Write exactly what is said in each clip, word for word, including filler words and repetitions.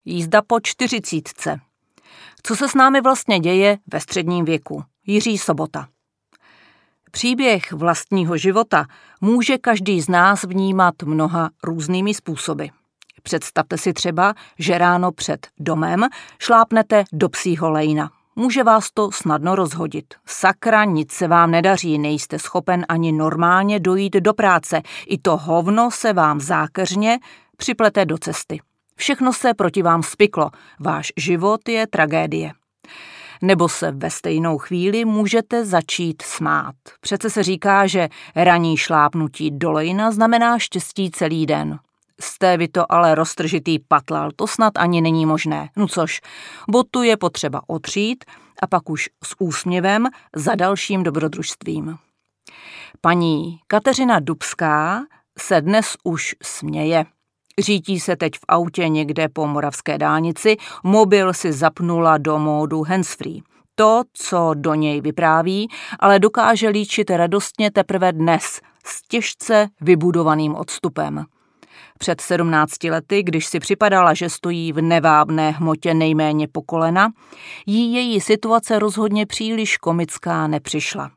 Jízda po čtyřicítce. Co se s námi vlastně děje ve středním věku? Jiří Sobota. Příběh vlastního života může každý z nás vnímat mnoha různými způsoby. Představte si třeba, že ráno před domem šlápnete do psího lejna. Může vás to snadno rozhodit. Sakra, nic se vám nedaří, nejste schopen ani normálně dojít do práce. I to hovno se vám zákeřně připlete do cesty. Všechno se proti vám spiklo. Váš život je tragédie. Nebo se ve stejnou chvíli můžete začít smát. Přece se říká, že ranní šlápnutí do lejna znamená štěstí celý den. Jste vy to ale roztržitý patlal, to snad ani není možné. No což, botu je potřeba otřít a pak už s úsměvem za dalším dobrodružstvím. Paní Kateřina Dubská se dnes už směje. Řítí se teď v autě někde po moravské dálnici, mobil si zapnula do módu handsfree. To, co do něj vypráví, ale dokáže líčit radostně teprve dnes, s těžce vybudovaným odstupem. Před sedmnácti lety, když si připadala, že stojí v nevábné hmotě nejméně po kolena, jí její situace rozhodně příliš komická nepřišla.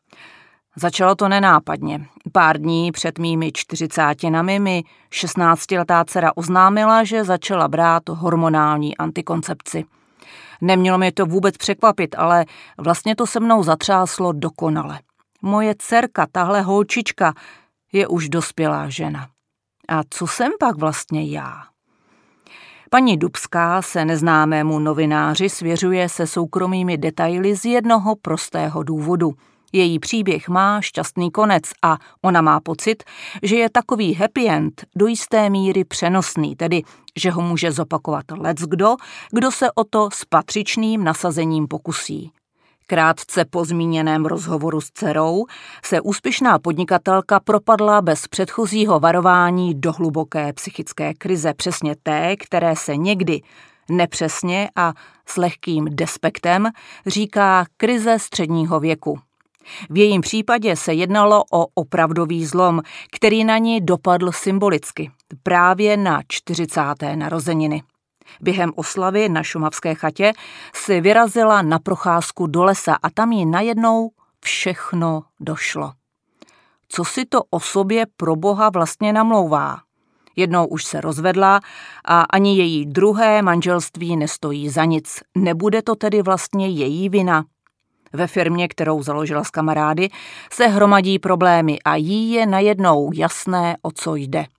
Začalo to nenápadně. Pár dní před mými čtyřicátinami mi šestnáctiletá dcera oznámila, že začala brát hormonální antikoncepci. Nemělo mě to vůbec překvapit, ale vlastně to se mnou zatřáslo dokonale. Moje dcerka, tahle holčička, je už dospělá žena. A co jsem pak vlastně já? Paní Dubská se neznámému novináři svěřuje se soukromými detaily z jednoho prostého důvodu. Její příběh má šťastný konec a ona má pocit, že je takový happy end do jisté míry přenosný, tedy že ho může zopakovat leckdo, kdo se o to s patřičným nasazením pokusí. Krátce po zmíněném rozhovoru s dcerou se úspěšná podnikatelka propadla bez předchozího varování do hluboké psychické krize, přesně té, které se někdy nepřesně a s lehkým despektem říká krize středního věku. V jejím případě se jednalo o opravdový zlom, který na ní dopadl symbolicky, právě na čtyřicáté narozeniny. Během oslavy na šumavské chatě si vyrazila na procházku do lesa a tam jí najednou všechno došlo. Co si to o sobě pro boha vlastně namlouvá? Jednou už se rozvedla a ani její druhé manželství nestojí za nic. Nebude to tedy vlastně její vina? Ve firmě, kterou založila s kamarády, se hromadí problémy a jí je najednou jasné, o co jde.